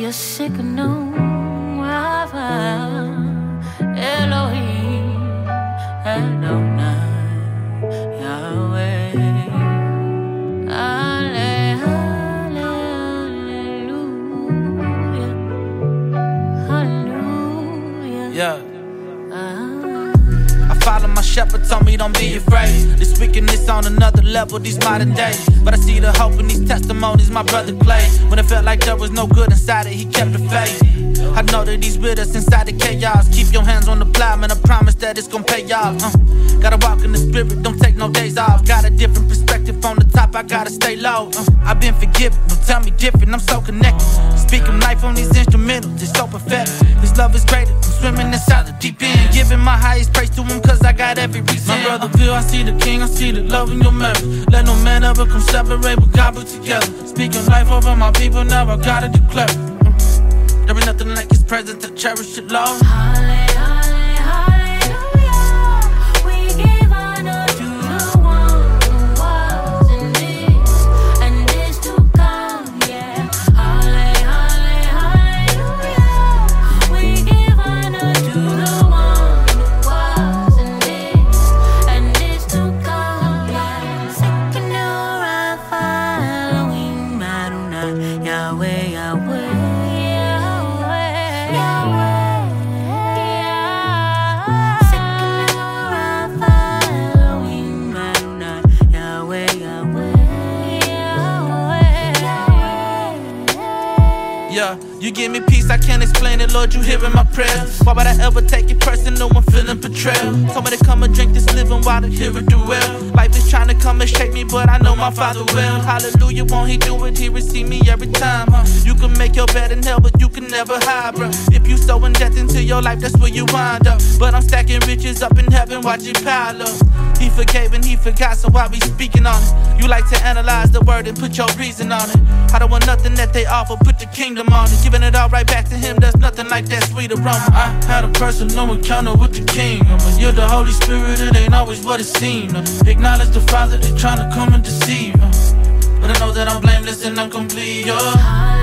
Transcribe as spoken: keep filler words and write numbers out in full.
you're sick of no Elohim, Adonai, Yahweh. Hallelujah, hallelujah. Yeah. I follow my shepherd, told me don't be afraid. This wickedness on another level, these modern days. But I see the hope in these testimonies, my brother Clay. When it felt like there was no good inside it, he kept the faith. I know that he's with us inside the chaos. Keep your hands on the plow, man, I promise that it's gon' pay off. uh, Gotta walk in the spirit, don't take no days off. Got a different perspective on the top, I gotta stay low. uh, I've been forgiven, don't tell me different, I'm so connected. Speaking life on these instrumentals, it's so perfect. His love is greater, I'm swimming inside the deep end. Giving my highest praise to him cause I got every reason. My brother Bill, I see the king, I see the love in your memory. Let no man ever come separate what God put together. Speaking life over my people, now I gotta declare it. uh, There is nothing like his presence to cherish it, Lord. Yahweh, Yahweh. Yeah, you give me peace, I can't explain it, Lord, you hearing my prayers. Why would I ever take it personal when feeling betrayal? Told me to come and drink this living water, hear it through well. Life is trying to come and shake me, but I know my Father will. Hallelujah, won't he do it? He receive me every time, huh? You can make your bed in hell, but you can never hide, bro. If you sowing death into your life, that's where you wind up. But I'm stacking riches up in heaven, watch it pile up. He forgave and he forgot, so I be speaking on it. You like to analyze the word and put your reason on it. I don't want nothing that they offer, put the kingdom on it. Giving it all right back to him, there's nothing like that sweet aroma. I had a personal encounter with the king. But you're the Holy Spirit, it ain't always what it seems. Acknowledge the Father, they trying to come and deceive. But I know that I'm blameless and I'm complete, yeah.